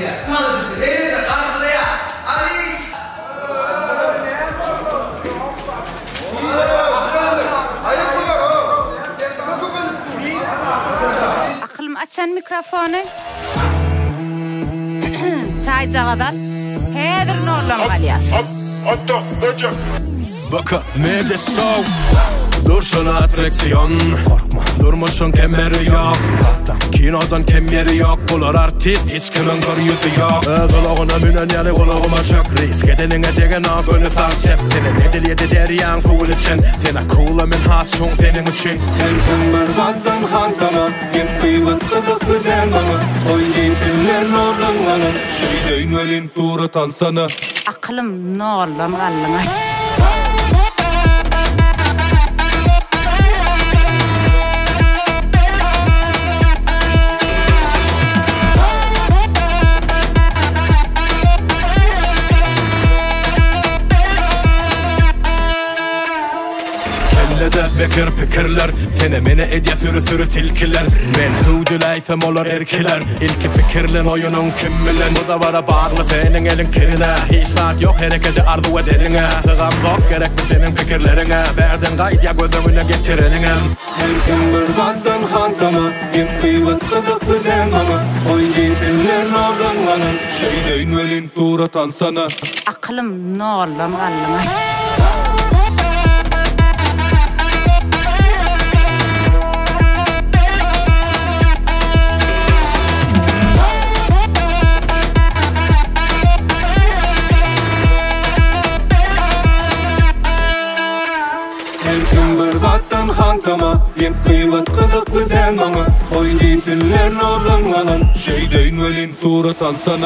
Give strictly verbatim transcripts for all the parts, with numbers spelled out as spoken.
ya. Tanıdık. Hele de karşılaya. Ali. Aklım açan mikrofonu. Çay cağadan. Hedir norlam galyas. Hatta hocam. Baka meze show. Durşuna atraksiyon. Korkma durmuşun kemeri yok. Kinodan kemeri yok. Bular artist hiç kimin bir yüzü yok. Kulağına münen yani kulağıma çok risk. Edeline degen ağ önü sağ cep. Senin ediliyede deryan full için. Sena cool'a min haçun senin için. Elkin bir vattan hantama. Kim kıyvat kızıklı dermama. Oynayınsınlar norlanmanın. Şeydeyn velin surat alsana. Aklım norlam gallına. De bekir pikirler fenomene edya sürü sürü tilkiler men hudulaysam olar erkiler ilki pikirlen oyunun kimmilen bu da vara bağlı senin elin kirine hiç saat yok hareketi arzu edeline sığam yok gerek mi senin fikirlerine berden gayet gözümüne getireline Elkin bir vattan hantama kim kıyvat kızıklı demama oynayınsınlar norlanmanın şeydeyn velin surat alsana Aklım norlam gallına. Elkin bir vattan hantama Yem kıyvat kızıklı demama Oynayınsınlar norlanmanın şeydeyn velin surat alsana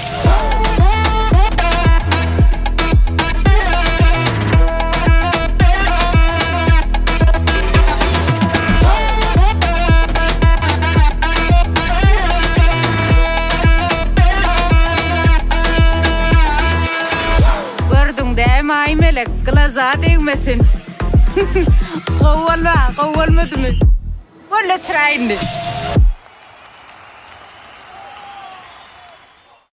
Gördün de may melek glaza değmesin. Qovvalma, qovvalmadı mı? Valla çırayındı.